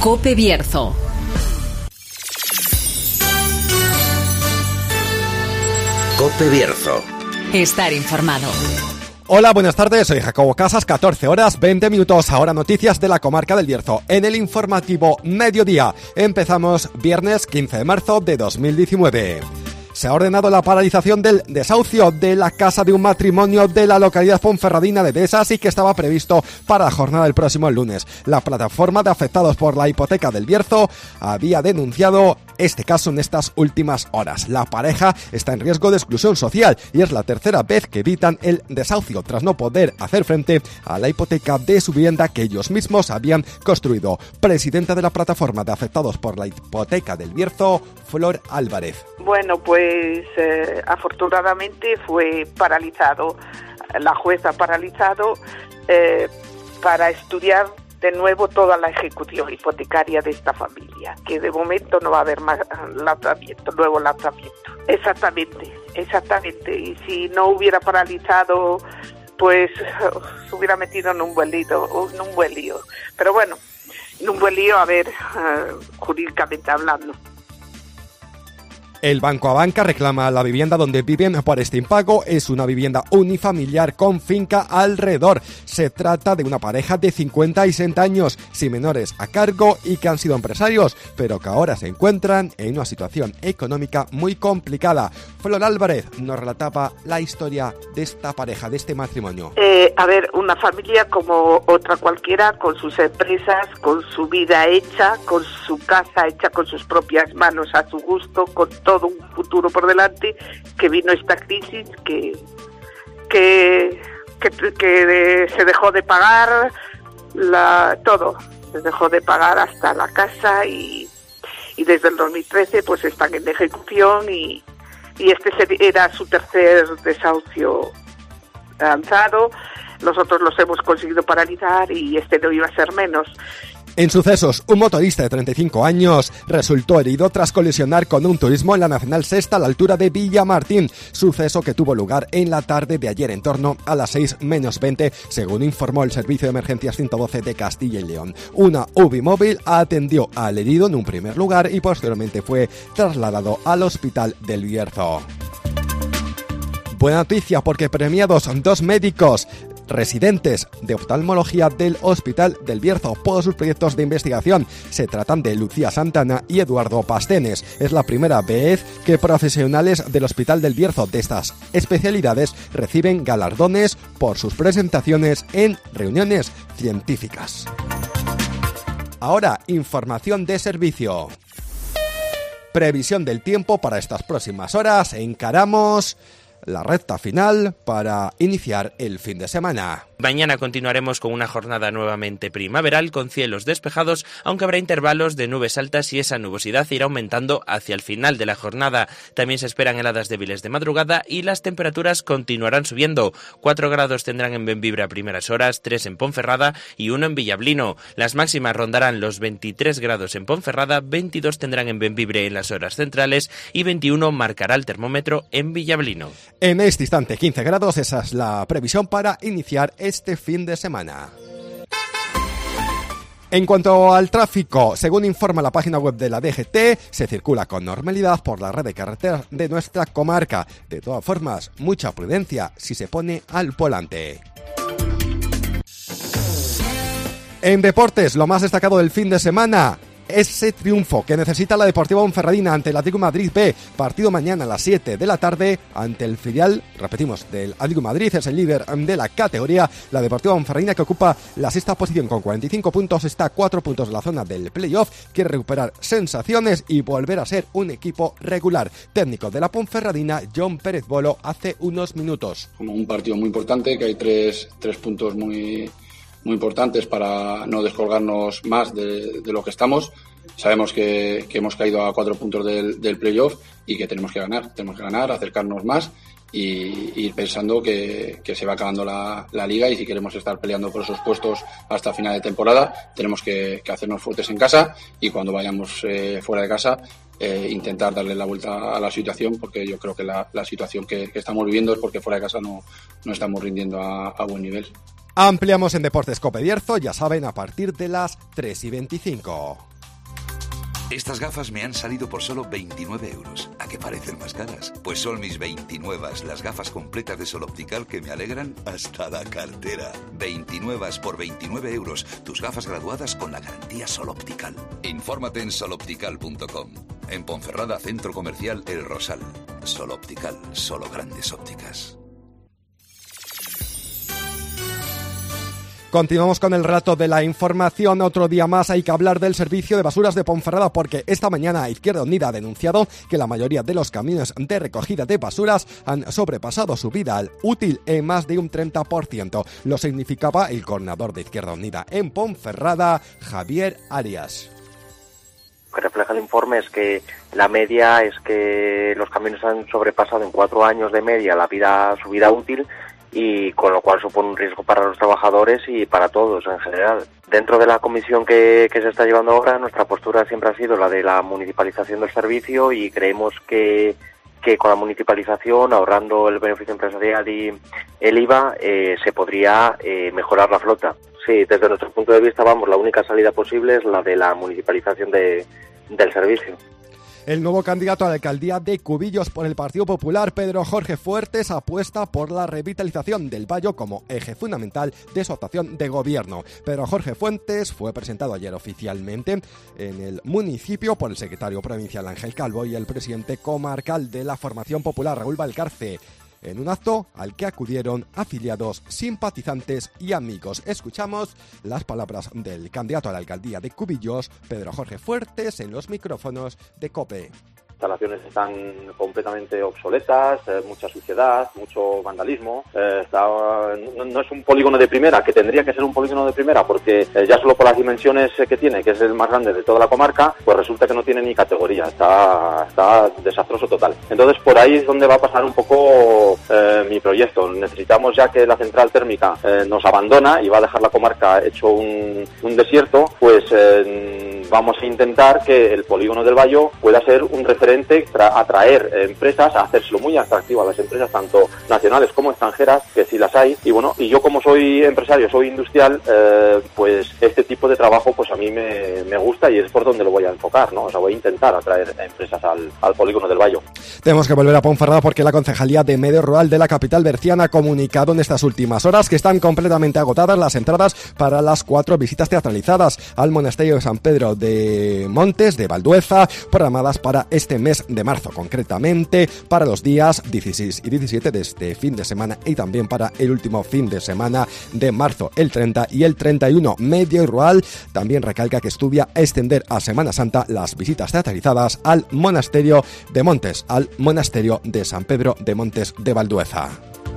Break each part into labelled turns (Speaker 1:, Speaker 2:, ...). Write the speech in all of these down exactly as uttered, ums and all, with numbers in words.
Speaker 1: COPE Bierzo.
Speaker 2: COPE Bierzo.
Speaker 1: Estar informado.
Speaker 3: Hola, buenas tardes, soy Jacobo Casas, catorce horas, veinte minutos, ahora noticias de la comarca del Bierzo. En el informativo Mediodía, empezamos viernes quince de marzo de dos mil diecinueve. Se ha ordenado la paralización del desahucio de la casa de un matrimonio de la localidad ponferradina de Dehesas y que estaba previsto para la jornada del próximo lunes. La plataforma de afectados por la hipoteca del Bierzo había denunciado este caso en estas últimas horas. La pareja está en riesgo de exclusión social y es la tercera vez que evitan el desahucio tras no poder hacer frente a la hipoteca de su vivienda que ellos mismos habían construido. Presidenta de la plataforma de afectados por la hipoteca del Bierzo, Flor Álvarez.
Speaker 4: Bueno, pues eh, afortunadamente fue paralizado, la jueza ha paralizado eh, para estudiar de nuevo toda la ejecución hipotecaria de esta familia, que de momento no va a haber más lanzamiento, nuevo lanzamiento. Exactamente, exactamente. Y si no hubiera paralizado, pues se hubiera metido en un buen lío, en un buen lío. Pero bueno, en un buen lío, a ver, uh, jurídicamente hablando.
Speaker 3: El Banco Abanca reclama la vivienda donde viven por este impago. Es una vivienda unifamiliar con finca alrededor. Se trata de una pareja de cincuenta y sesenta años, sin menores a cargo y que han sido empresarios, pero que ahora se encuentran en una situación económica muy complicada. Flor Álvarez nos relataba la historia de esta pareja, de este matrimonio.
Speaker 4: Eh, a ver, una familia como otra cualquiera, con sus empresas, con su vida hecha, con su casa hecha con sus propias manos a su gusto, con todo un futuro por delante, que vino esta crisis que que, que, que se dejó de pagar la, todo, se dejó de pagar hasta la casa y, y desde el dos mil trece pues están en ejecución y, y este era su tercer desahucio lanzado. Nosotros los hemos conseguido paralizar y este no iba a ser menos.
Speaker 3: En sucesos, un motorista de treinta y cinco años resultó herido tras colisionar con un turismo en la Nacional Sexta a la altura de Villamartín, suceso que tuvo lugar en la tarde de ayer en torno a las seis menos veinte, según informó el Servicio de Emergencias ciento doce de Castilla y León. Una U B I móvil atendió al herido en un primer lugar y posteriormente fue trasladado al Hospital del Bierzo. Buena noticia porque premiados dos médicos residentes de oftalmología del Hospital del Bierzo por sus proyectos de investigación. Se tratan de Lucía Santana y Eduardo Pastenes. Es la primera vez que profesionales del Hospital del Bierzo de estas especialidades reciben galardones por sus presentaciones en reuniones científicas. Ahora, información de servicio. Previsión del tiempo para estas próximas horas. Encaramos la recta final para iniciar el fin de semana.
Speaker 5: Mañana continuaremos con una jornada nuevamente primaveral con cielos despejados, aunque habrá intervalos de nubes altas y esa nubosidad irá aumentando hacia el final de la jornada. También se esperan heladas débiles de madrugada y las temperaturas continuarán subiendo. cuatro grados tendrán en Bembibre a primeras horas, tres en Ponferrada y uno en Villablino. Las máximas rondarán los veintitrés grados en Ponferrada, veintidós tendrán en Bembibre en las horas centrales y veintiuno marcará el termómetro en Villablino.
Speaker 3: En este instante quince grados, esa es la previsión para iniciar este fin de semana. En cuanto al tráfico, según informa la página web de la D G T, se circula con normalidad por la red de carreteras de nuestra comarca. De todas formas, mucha prudencia si se pone al volante. En deportes, lo más destacado del fin de semana, ese triunfo que necesita la Deportiva Ponferradina ante el Atlético Madrid B, partido mañana a las siete de la tarde ante el filial, repetimos, del Atlético Madrid, es el líder de la categoría. La Deportiva Ponferradina, que ocupa la sexta posición con cuarenta y cinco puntos, está a cuatro puntos de la zona del playoff, quiere recuperar sensaciones y volver a ser un equipo regular. Técnico de la Ponferradina, John Pérez Bolo, hace unos minutos.
Speaker 6: Como un partido muy importante, que hay tres, tres puntos muy... muy importantes para no descolgarnos más de, de lo que estamos. Sabemos que, que hemos caído a cuatro puntos del, del playoff y que tenemos que ganar, tenemos que ganar, acercarnos más y ir pensando que, que se va acabando la, la liga y si queremos estar peleando por esos puestos hasta final de temporada tenemos que, que hacernos fuertes en casa y cuando vayamos eh, fuera de casa eh, intentar darle la vuelta a la situación, porque yo creo que la, la situación que, que estamos viviendo es porque fuera de casa no, no estamos rindiendo a, a buen nivel.
Speaker 3: Ampliamos en Deportes COPE Bierzo, ya saben, a partir de las tres y veinticinco.
Speaker 7: Estas gafas me han salido por solo veintinueve euros. ¿A qué parecen más caras? Pues son mis veintinueve, las gafas completas de Sol Optical que me alegran hasta la cartera. veintinueve por veintinueve euros. Tus gafas graduadas con la garantía Sol Optical. Infórmate en sol optical punto com. En Ponferrada, Centro Comercial El Rosal. Sol Optical, solo grandes ópticas.
Speaker 3: Continuamos con el rato de la información. Otro día más hay que hablar del servicio de basuras de Ponferrada, porque esta mañana Izquierda Unida ha denunciado que la mayoría de los camiones de recogida de basuras han sobrepasado su vida útil en más de un treinta por ciento. Lo significaba el coordinador de Izquierda Unida en Ponferrada, Javier Arias.
Speaker 8: Lo que refleja el informe es que la media es que los camiones han sobrepasado en cuatro años de media la vida, su vida útil, y con lo cual supone un riesgo para los trabajadores y para todos en general. Dentro de la comisión que, que se está llevando ahora, nuestra postura siempre ha sido la de la municipalización del servicio, y creemos que, que con la municipalización, ahorrando el beneficio empresarial y el I V A, eh, se podría eh, mejorar la flota. Sí, desde nuestro punto de vista, vamos, la única salida posible es la de la municipalización de, del servicio.
Speaker 3: El nuevo candidato a la alcaldía de Cubillos por el Partido Popular, Pedro Jorge Fuertes, apuesta por la revitalización del Bayo como eje fundamental de su actuación de gobierno. Pedro Jorge Fuertes fue presentado ayer oficialmente en el municipio por el secretario provincial Ángel Calvo y el presidente comarcal de la formación popular, Raúl Valcarce, en un acto al que acudieron afiliados, simpatizantes y amigos. Escuchamos las palabras del candidato a la alcaldía de Cubillos, Pedro Jorge Fuertes, en los micrófonos de COPE.
Speaker 9: Las instalaciones están completamente obsoletas, eh, mucha suciedad, mucho vandalismo. Eh, está, no, no es un polígono de primera, que tendría que ser un polígono de primera, porque eh, ya solo por las dimensiones eh, que tiene, que es el más grande de toda la comarca, pues resulta que no tiene ni categoría, está, está desastroso total. Entonces por ahí es donde va a pasar un poco eh, mi proyecto. Necesitamos ya que la central térmica eh, nos abandona y va a dejar la comarca hecho un, un desierto, pues eh, vamos a intentar que el polígono del Bayo pueda ser un referente, atraer empresas, a hacérselo muy atractivo a las empresas tanto nacionales como extranjeras, que sí las hay. Y bueno, y yo como soy empresario, soy industrial, eh, pues este tipo de trabajo pues a mí me, me gusta, y es por donde lo voy a enfocar, ¿no? O sea, voy a intentar atraer empresas al, al polígono del Bayo.
Speaker 3: Tenemos que volver a Ponferrada porque la Concejalía de Medio Rural de la capital berciana ha comunicado en estas últimas horas que están completamente agotadas las entradas para las cuatro visitas teatralizadas al monasterio de San Pedro de Montes de Valdueza, programadas para este mes de marzo, concretamente para los días dieciséis y diecisiete de este fin de semana, y también para el último fin de semana de marzo, el treinta y el treinta y uno. Medio Rural también recalca que estudia extender a Semana Santa las visitas teatralizadas al monasterio de Montes, al monasterio de San Pedro de Montes de Valdueza.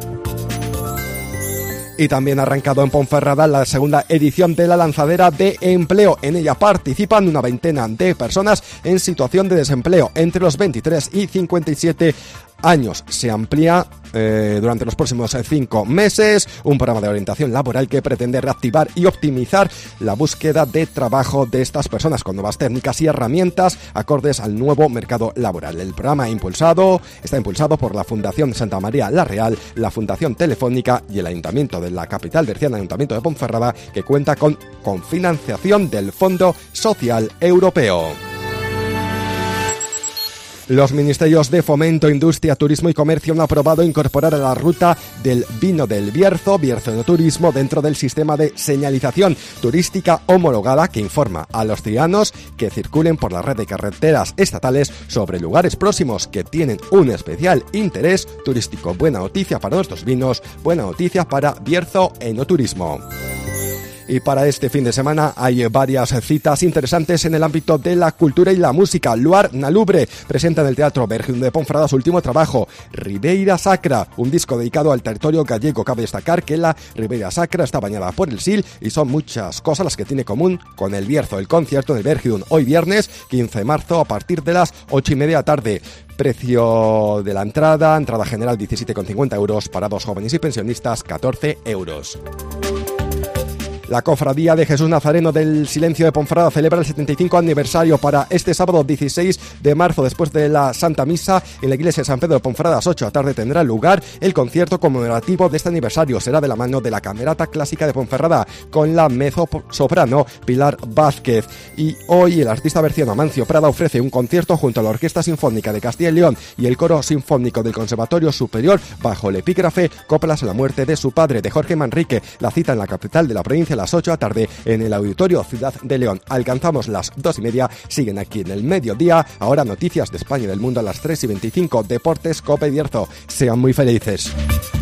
Speaker 3: Y también ha arrancado en Ponferrada la segunda edición de la lanzadera de empleo. En ella participan una veintena de personas en situación de desempleo entre los veintitrés y cincuenta y siete años. Se amplía eh, durante los próximos cinco meses un programa de orientación laboral que pretende reactivar y optimizar la búsqueda de trabajo de estas personas con nuevas técnicas y herramientas acordes al nuevo mercado laboral. El programa impulsado está impulsado por la Fundación Santa María la Real, la Fundación Telefónica y el Ayuntamiento de la capital berciana, Ayuntamiento de Ponferrada, que cuenta con, con financiación del Fondo Social Europeo. Los Ministerios de Fomento, Industria, Turismo y Comercio han aprobado incorporar a la ruta del vino del Bierzo, Bierzo Enoturismo, dentro del sistema de señalización turística homologada que informa a los ciudadanos que circulen por la red de carreteras estatales sobre lugares próximos que tienen un especial interés turístico. Buena noticia para nuestros vinos, buena noticia para Bierzo Enoturismo. Y para este fin de semana hay varias citas interesantes en el ámbito de la cultura y la música. Luar Nalubre presenta en el Teatro Bergium de Ponferrada su último trabajo, Ribeira Sacra, un disco dedicado al territorio gallego. Cabe destacar que la Ribeira Sacra está bañada por el Sil y son muchas cosas las que tiene común con el Bierzo. El concierto del Bergium hoy viernes quince de marzo a partir de las ocho y media tarde. Precio de la entrada, entrada general diecisiete con cincuenta euros, para dos jóvenes y pensionistas catorce euros. La Cofradía de Jesús Nazareno del Silencio de Ponferrada celebra el setenta y cinco aniversario para este sábado dieciséis de marzo, después de la Santa Misa en la iglesia de San Pedro de Ponferrada. A las ocho de la tarde tendrá lugar el concierto conmemorativo de este aniversario. Será de la mano de la Camerata Clásica de Ponferrada con la mezzosoprano Pilar Vázquez. Y hoy el artista berciano Amancio Prada ofrece un concierto junto a la Orquesta Sinfónica de Castilla y León y el Coro Sinfónico del Conservatorio Superior bajo el epígrafe Coplas a la muerte de su padre, de Jorge Manrique. La cita en la capital de la provincia a las ocho de la tarde en el Auditorio Ciudad de León. Alcanzamos las dos y media, siguen aquí en el mediodía. Ahora noticias de España y del mundo a las tres y veinticinco. Deportes Cope Bierzo. Sean muy felices.